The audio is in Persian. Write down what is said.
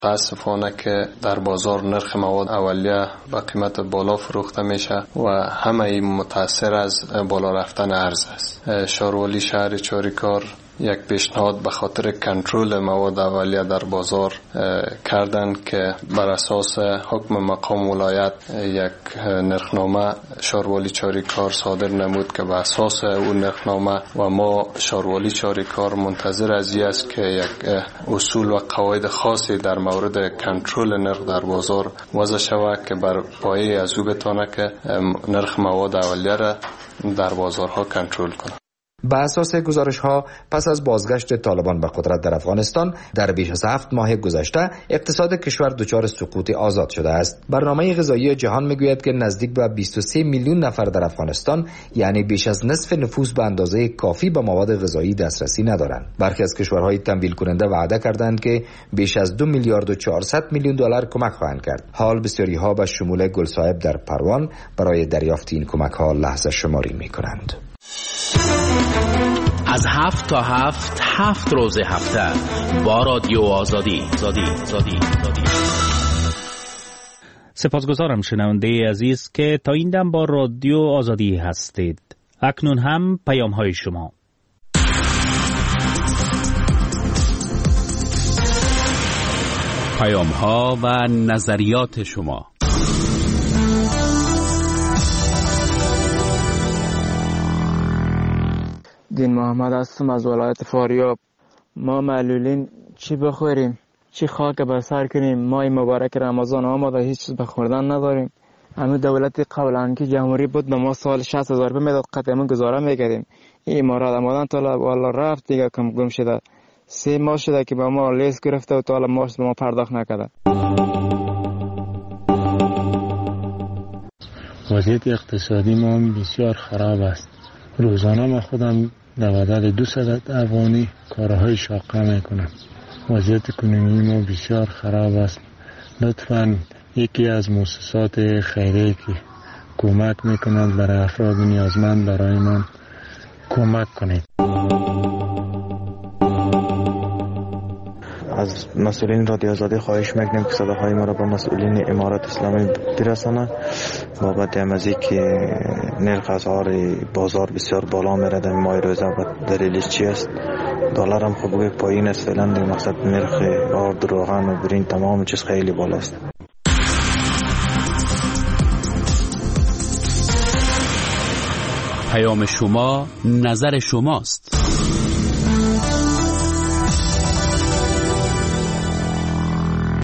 متاسفانه که در بازار نرخ مواد اولیه به قیمت بالا فروخته میشه و همه این متاثر از بالا رفتن ارز است. شهروالی شهر چاریکار یک پیشنهاد به خاطر کنترل مواد اولیه در بازار کردن که بر اساس حکم مقام ولایت یک نرخنامه شهروالی چاریکار صادر نمود که به اساس اون نرخنامه و ما شهروالی چاریکار منتظر از این است که یک اصول و قواعد خاصی در مورد کنترل نرخ در بازار وضع شود که بر پایه از او بتونه که نرخ مواد اولیه را در بازارها کنترل کنه. بر اساس گزارش‌ها پس از بازگشت طالبان به قدرت در افغانستان در بیش از 7 ماه گذشته اقتصاد کشور دچار سقوط آزاد شده است. برنامه غذایی جهان میگوید که نزدیک به 23 میلیون نفر در افغانستان یعنی بیش از نصف نفوس به اندازه کافی به مواد غذایی دسترسی ندارند. برخی از کشورهای تمویل کننده وعده کردند که بیش از 2 میلیارد و 400 میلیون دلار کمک خواهند کرد. حال بسیاری‌ها به شمول گلصاحب در پروان برای دریافت این کمک‌ها لحظه شماری می‌کنند. از 7 تا 7 روز هفته با رادیو آزادی. سپاسگزارم شنونده عزیز که تا این دم با رادیو آزادی هستید. اکنون هم پیام های شما. پیام ها و نظریات شما. دین محمد هستم از ولایت فاریاب. ما معلولین چی بخوریم؟ چی خاک بر سر کنیم؟ ماه مبارک رمضان آمده هیچ چیز به خوردن نداریم. همه دولت قبلا که جمهوری بود به ما سال 60,000 میداد، قطعا گزاره میکردیم. این امارات آمدن تا والا رفت دیگه کم گم شده. 3 ماه شده که به ما لیست گرفته و تا حالا ماست به ما پرداخت نکرده. وضعیت اقتصادی ما بسیار خراب است. روزانه ما خودم در عدد 200 افغانی کارهای شاقه میکنم. وضعیت کنونی ما بسیار خراب است. لطفاً یکی از مؤسسات خیریه که کمک میکنند برای افراد نیازمند برای من کمک کنید. از مسئولین رادیو آزادی خواهش میکنیم که صداهای ما را به مسئولین امارات اسلامی برسانند بابت امازی که نرخ اسعار بازار بسیار بالا میره در ماه روزه و دلیلش چی است؟ دلار هم خب پایین است فعلا، مقصد نرخ آرد، روغن و برین تمام چیز خیلی بالا است. پیام شما نظر شماست.